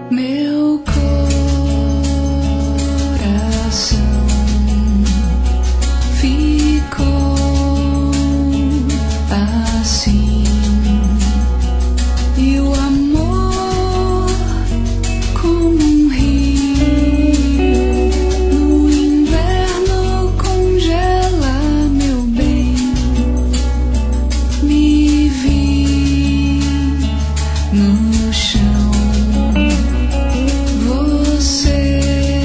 Meu coração ficou assim, e o amor como um rio no inverno congela, meu bem. Me vi no chão. Você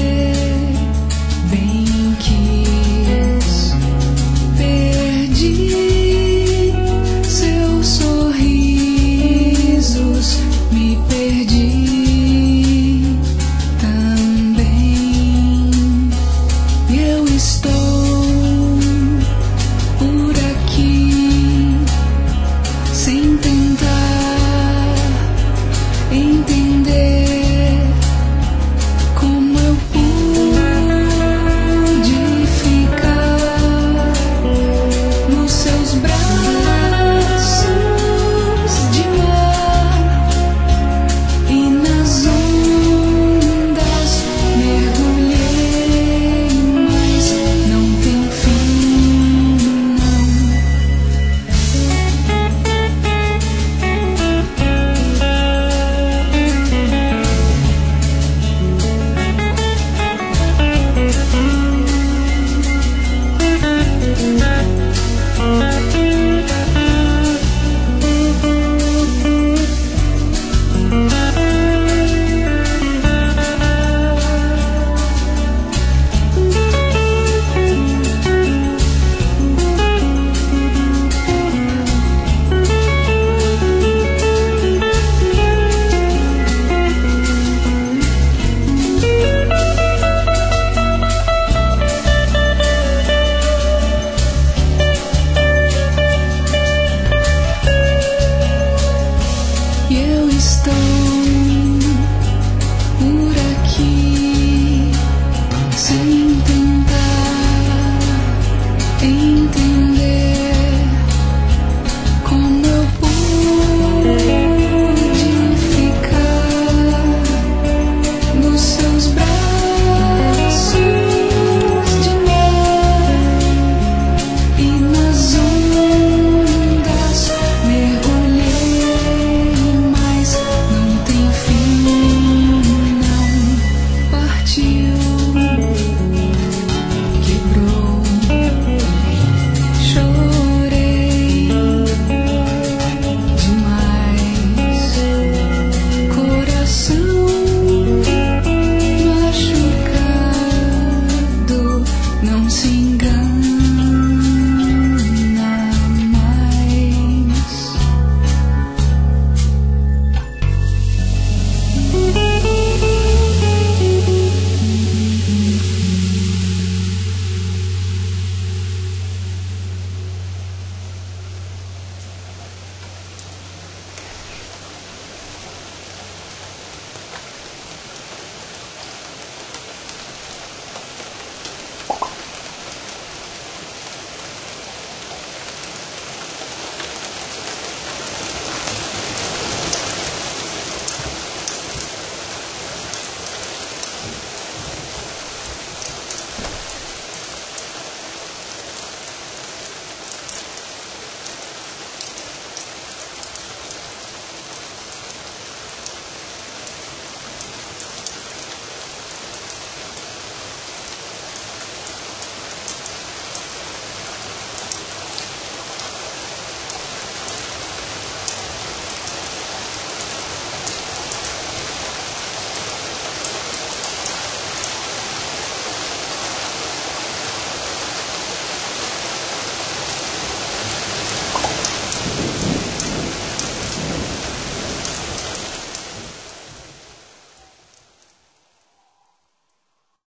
bem quis, perdi seus sorrisos, me perdi também. Eu estou por aqui sem tentar entender como eu pude ficar nos seus braços de mar e nas ondas mergulhei, mas não tem fim, não. Eu estou